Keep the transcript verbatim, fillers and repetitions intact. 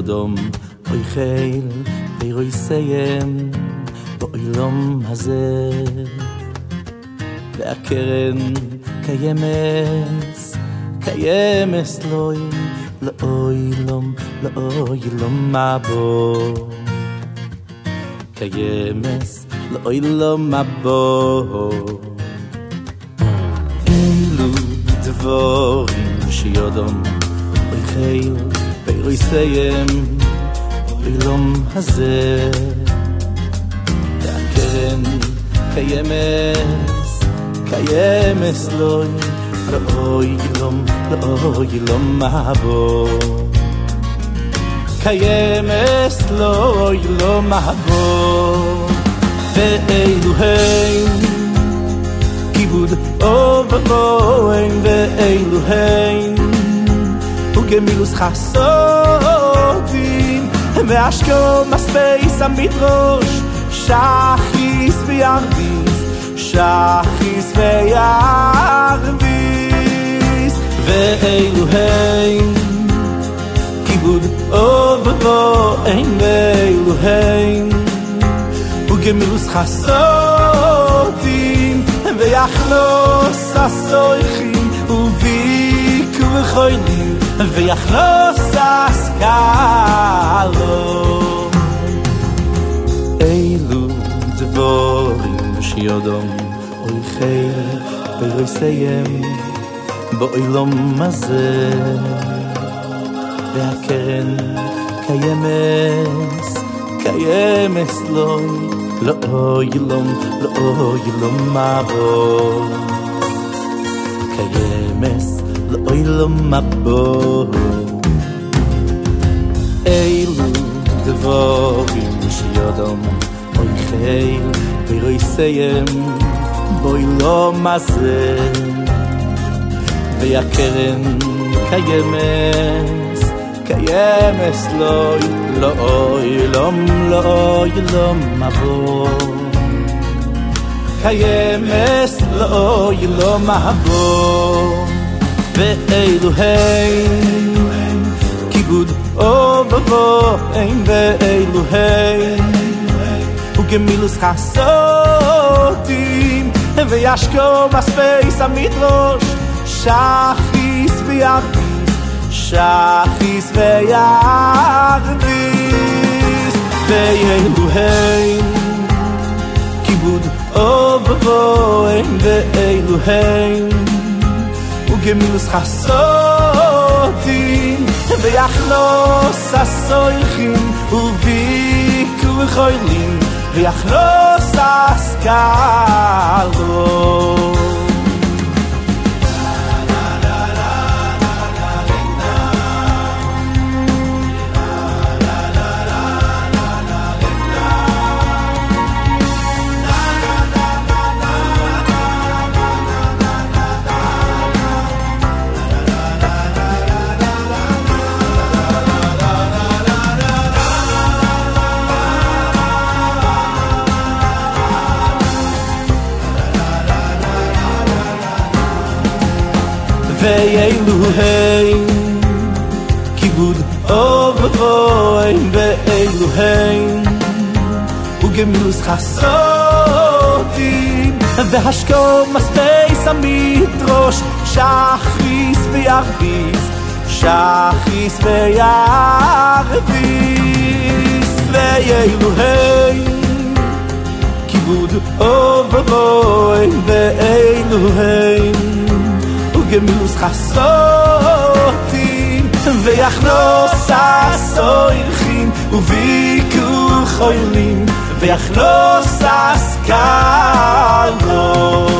שיודום אויכל ויסיים בעולם הזה והקרן קיימס קיימס לוי לאוילום לאוילום מבו קיימס לאוילום מבו אלו דבורים שיודום אויכל ויסיים בעולם הזה והקרן קיימס קיימס לוי לאוילום לאוילום מבו קיימס לאוילום מבו ואלו הם כיבוד ובואין ואלו הם וגמילוס חסודים ואשכו מספייס המדרוש שחיס וירביס שחיס וירביס ואלו הם כיבוד ובואין ואלו הם וגמילוס חסודים ויחלוס הסויכים וביקו וחוילים ויחלוס הסקלו אילו דבורים שיודום אויכל ויסיים בעולם הזה והקרן קיימס קיימס לוי לאוילום לאוילום מבו קיימס לאוילום מבו אילו דבורים שיודום אויכל ויסיים בעולם הזה והקרן קיימס קיימס לוי לאוילום לאוילום מבו קיימס לאוילום מבו ואלו הם כיבוד ובואין ואלו הם וגמילוס חסודים וישכו מספייס המדרוש שחיס וירביס שחיס וירביס ואלו הם כיבוד ובואין ואלו הם וגמילוס חסודים ויחלוס הסויכים וביקו וחוילים ויחלוס הסקלו ואלו הם כיבוד ובואין ואלו הם וגמילוס חסודים והשכו מספייס המדרוש שחיס וירביס שחיס וירביס ואלו הם כיבוד ובואין ואלו הם גמילוס חסודים ויחלוס הסויכים וביקו חוילים ויחלוס הסקלו